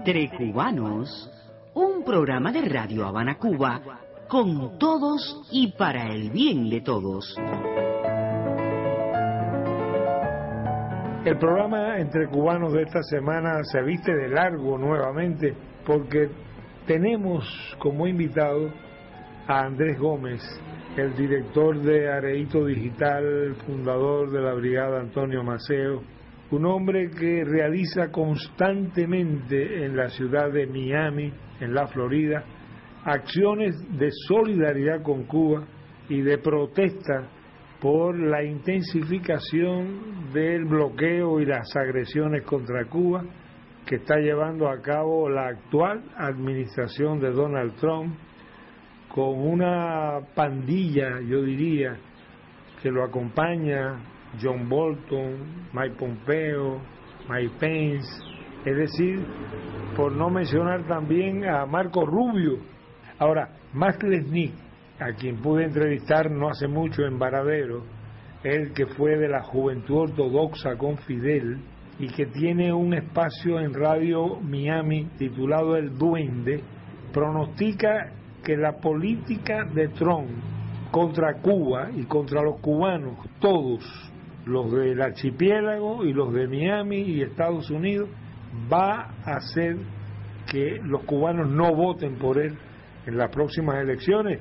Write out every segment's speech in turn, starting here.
Entre Cubanos, un programa de Radio Habana, Cuba, con todos y para el bien de todos. El programa Entre Cubanos de esta semana se viste de largo nuevamente porque tenemos como invitado a Andrés Gómez, el director de Areito Digital, fundador de la Brigada Antonio Maceo, un hombre que realiza constantemente en la ciudad de Miami, en la Florida, acciones de solidaridad con Cuba y de protesta por la intensificación del bloqueo y las agresiones contra Cuba que está llevando a cabo la actual administración de Donald Trump, con una pandilla, yo diría, que lo acompaña: John Bolton, Mike Pompeo, Mike Pence, es decir, por no mencionar también a Marco Rubio. Ahora, Max Lesnick, a quien pude entrevistar no hace mucho en Varadero, él que fue de la Juventud Ortodoxa con Fidel y que tiene un espacio en Radio Miami titulado El Duende, pronostica que la política de Trump contra Cuba y contra los cubanos, todos, los del archipiélago y los de Miami y Estados Unidos, va a hacer que los cubanos no voten por él en las próximas elecciones.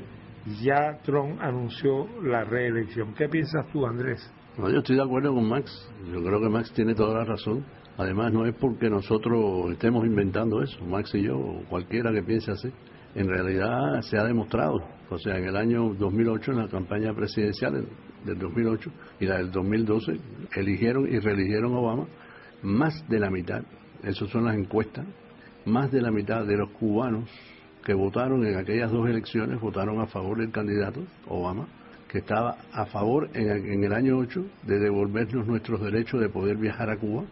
Ya Trump anunció la reelección. ¿Qué piensas tú, Andrés? No, yo estoy de acuerdo con Max. Yo creo que Max tiene toda la razón. Además, no es porque nosotros estemos inventando eso, Max y yo, o cualquiera que piense así. En realidad se ha demostrado. O sea, en el año 2008, en la campaña presidencial del 2008 y la del 2012, eligieron y reeligieron a Obama. Más de la mitad, esas son las encuestas, más de la mitad de los cubanos que votaron en aquellas dos elecciones votaron a favor del candidato Obama, que estaba a favor en el año 8 de devolvernos nuestros derechos de poder viajar a Cuba,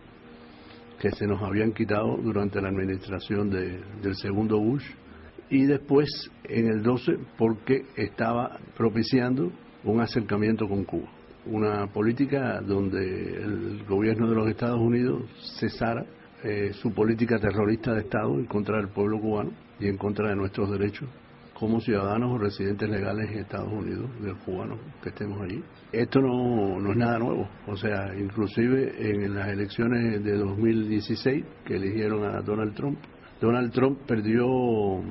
que se nos habían quitado durante la administración del segundo Bush, y después en el 12 porque estaba propiciando un acercamiento con Cuba, una política donde el gobierno de los Estados Unidos cesara su política terrorista de Estado en contra del pueblo cubano y en contra de nuestros derechos como ciudadanos o residentes legales en Estados Unidos, de los cubanos que estemos allí. Esto no es nada nuevo, o sea, inclusive en las elecciones de 2016 que eligieron a Donald Trump perdió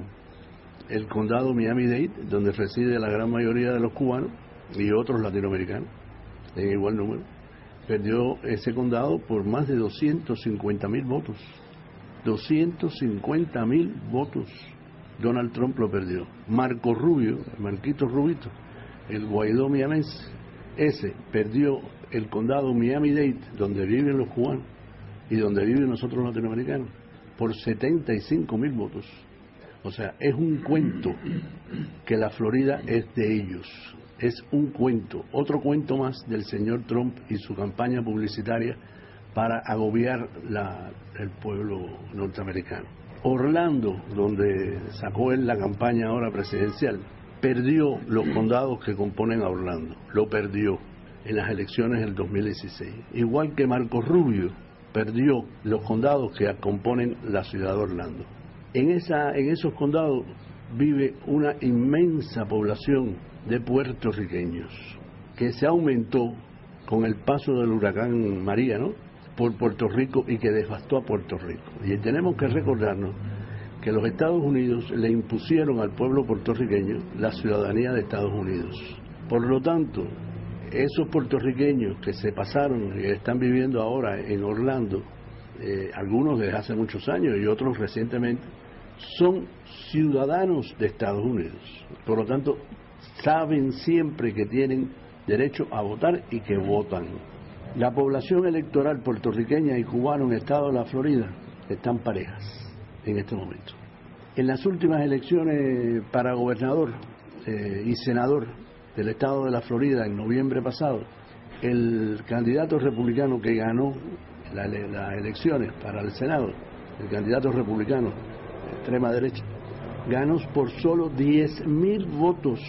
el condado Miami-Dade, donde reside la gran mayoría de los cubanos y otros latinoamericanos, en igual número. Perdió ese condado por más de 250,000 votos. 250,000 votos. Donald Trump lo perdió. Marco Rubio, Marquito Rubito, el Guaidó miamense, ese perdió el condado Miami-Dade, donde viven los cubanos y donde viven nosotros los latinoamericanos, por 75,000 votos. O sea, es un cuento que la Florida es de ellos. Es un cuento, otro cuento más del señor Trump y su campaña publicitaria para agobiar el pueblo norteamericano. Orlando, donde sacó él la campaña ahora presidencial, perdió los condados que componen a Orlando. Lo perdió en las elecciones del 2016. Igual que Marco Rubio perdió los condados que componen la ciudad de Orlando. En esos condados vive una inmensa población de puertorriqueños que se aumentó con el paso del huracán María, ¿no?, por Puerto Rico, y que devastó a Puerto Rico. Y tenemos que recordarnos que los Estados Unidos le impusieron al pueblo puertorriqueño la ciudadanía de Estados Unidos. Por lo tanto, esos puertorriqueños que se pasaron y están viviendo ahora en Orlando, algunos desde hace muchos años y otros recientemente, son ciudadanos de Estados Unidos. Por lo tanto, saben siempre que tienen derecho a votar y que votan. La población electoral puertorriqueña y cubana en el estado de la Florida están parejas en este momento. En las últimas elecciones para gobernador y senador del estado de la Florida en noviembre pasado, el candidato republicano que ganó las elecciones para el Senado, el candidato republicano de extrema derecha, ganó por solo 10,000 votos,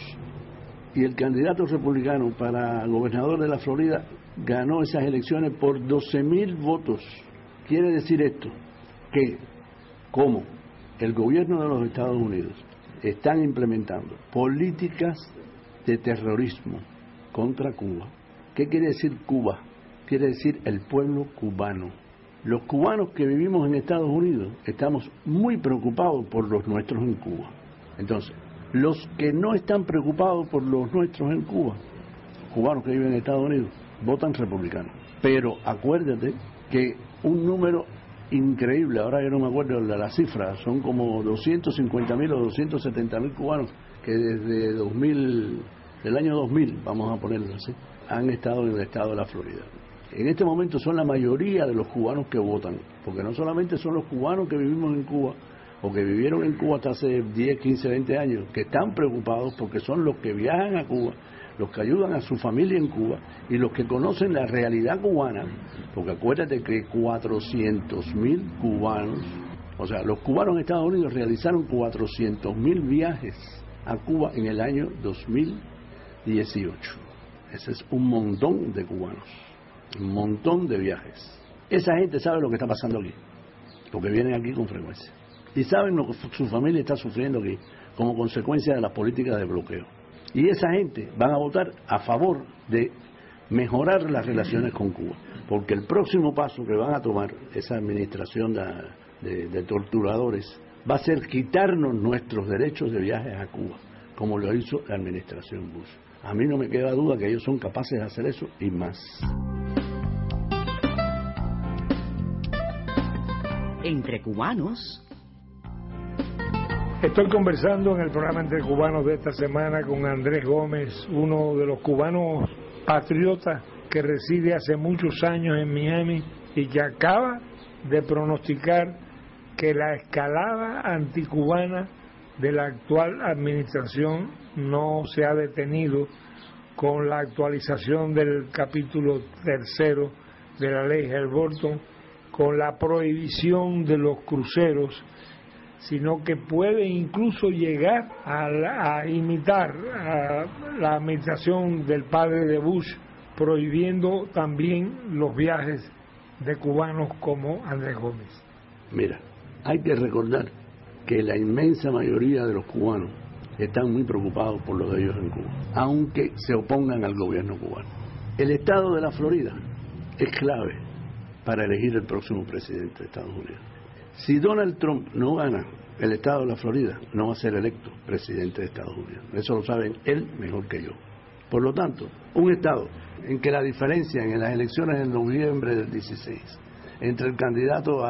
y el candidato republicano para gobernador de la Florida ganó esas elecciones por 12,000 votos. Quiere decir esto, que cómo el gobierno de los Estados Unidos están implementando políticas de terrorismo contra Cuba. ¿Qué quiere decir Cuba? Quiere decir el pueblo cubano. Los cubanos que vivimos en Estados Unidos estamos muy preocupados por los nuestros en Cuba. Entonces, los que no están preocupados por los nuestros en Cuba, cubanos que viven en Estados Unidos, votan republicanos. Pero acuérdate que un número increíble, ahora yo no me acuerdo de la cifra, son como 250.000 o 270.000 cubanos que desde del año 2000, vamos a ponerlo así, han estado en el estado de la Florida. En este momento son la mayoría de los cubanos que votan, porque no solamente son los cubanos que vivimos en Cuba, o que vivieron en Cuba hasta hace 10, 15, 20 años, que están preocupados porque son los que viajan a Cuba, los que ayudan a su familia en Cuba y los que conocen la realidad cubana, porque acuérdate que 400.000 cubanos, o sea, los cubanos en Estados Unidos realizaron 400.000 viajes a Cuba en el año 2018. Ese es un montón de cubanos, un montón de viajes. Esa gente sabe lo que está pasando aquí, porque vienen aquí con frecuencia. Y saben lo que su familia está sufriendo aquí, como consecuencia de las políticas de bloqueo. Y esa gente van a votar a favor de mejorar las relaciones con Cuba, porque el próximo paso que van a tomar esa administración de torturadores va a ser quitarnos nuestros derechos de viajes a Cuba, como lo hizo la administración Bush. A mí no me queda duda que ellos son capaces de hacer eso y más. Entre cubanos. Estoy conversando en el programa Entre Cubanos de esta semana con Andrés Gómez, uno de los cubanos patriotas que reside hace muchos años en Miami y que acaba de pronosticar que la escalada anticubana de la actual administración no se ha detenido con la actualización del capítulo 3 de la ley Helms-Burton, con la prohibición de los cruceros, sino que puede incluso llegar a imitar a la administración del padre de Bush, prohibiendo también los viajes de cubanos como Andrés Gómez. Mira, hay que recordar que la inmensa mayoría de los cubanos están muy preocupados por lo de ellos en Cuba, aunque se opongan al gobierno cubano. El estado de la Florida es clave para elegir el próximo presidente de Estados Unidos. Si Donald Trump no gana el estado de la Florida, no va a ser electo presidente de Estados Unidos. Eso lo saben él mejor que yo. Por lo tanto, un estado en que la diferencia en las elecciones de noviembre del 16 entre el candidato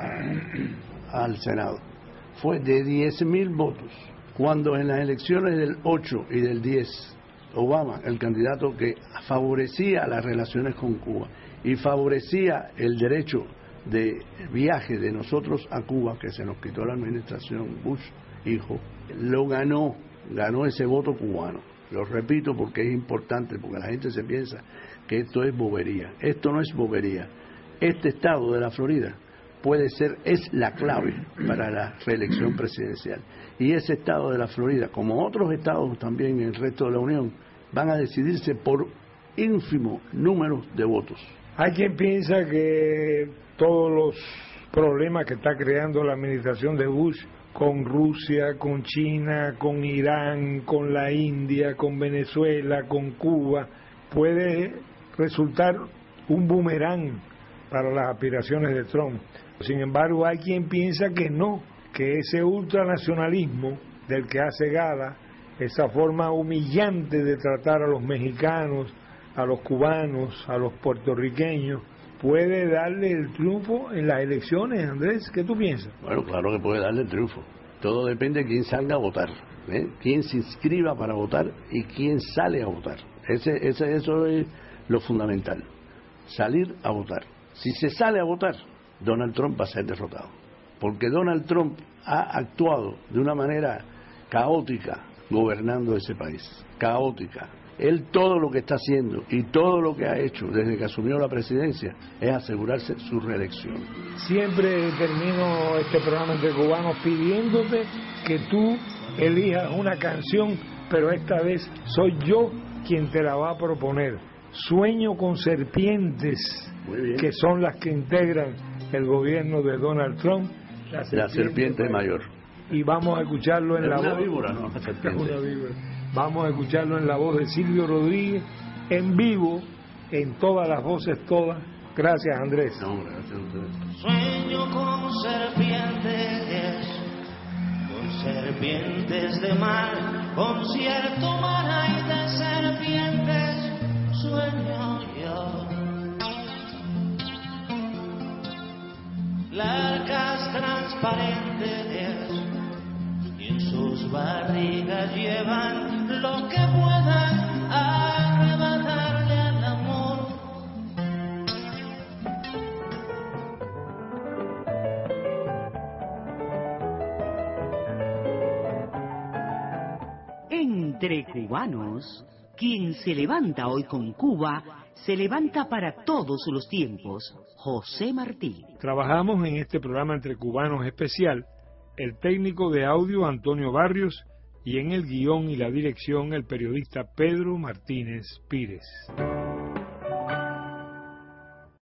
al Senado fue de 10.000 votos, cuando en las elecciones del 8 y del 10, Obama, el candidato que favorecía las relaciones con Cuba y favorecía el derecho de viaje de nosotros a Cuba, que se nos quitó la administración Bush hijo, lo ganó ese voto cubano. Lo repito porque es importante, porque la gente se piensa que esto es bobería. Esto no es bobería. Este estado de la Florida es la clave para la reelección presidencial. Y ese estado de la Florida, como otros estados también en el resto de la Unión, van a decidirse por ínfimo número de votos. Hay quien piensa que todos los problemas que está creando la administración de Bush con Rusia, con China, con Irán, con la India, con Venezuela, con Cuba, puede resultar un boomerang para las aspiraciones de Trump. Sin embargo, hay quien piensa que no, que ese ultranacionalismo del que hace gala, esa forma humillante de tratar a los mexicanos, a los cubanos, a los puertorriqueños, puede darle el triunfo en las elecciones. Andrés, ¿qué tú piensas? Bueno, claro que puede darle el triunfo. Todo depende de quién salga a votar, quién se inscriba para votar y quién sale a votar. Eso es lo fundamental, salir a votar. Si se sale a votar, Donald Trump va a ser derrotado, porque Donald Trump ha actuado de una manera caótica gobernando ese país, caótica. Él todo lo que está haciendo y todo lo que ha hecho desde que asumió la presidencia es asegurarse su reelección. Siempre termino este programa Entre Cubanos pidiéndote que tú elijas una canción, pero esta vez soy yo quien te la va a proponer. Sueño con serpientes, que son las que integran el gobierno de Donald Trump, La serpiente mayor. Y vamos a escucharlo en la una voz. víbora, ¿no? La serpiente. Una víbora. Vamos a escucharlo en la voz de Silvio Rodríguez, en vivo, en todas las voces, todas. Gracias, Andrés. No, gracias a ustedes. Sueño con serpientes de mar, concierto mar y de serpientes sueño yo. Largas transparentes y en sus barrigas llevan lo que puedan arrebatarle al amor. Entre cubanos, quien se levanta hoy con Cuba, se levanta para todos los tiempos. José Martí. Trabajamos en este programa Entre Cubanos especial, el técnico de audio Antonio Barrios y en el guión y la dirección el periodista Pedro Martínez Pírez.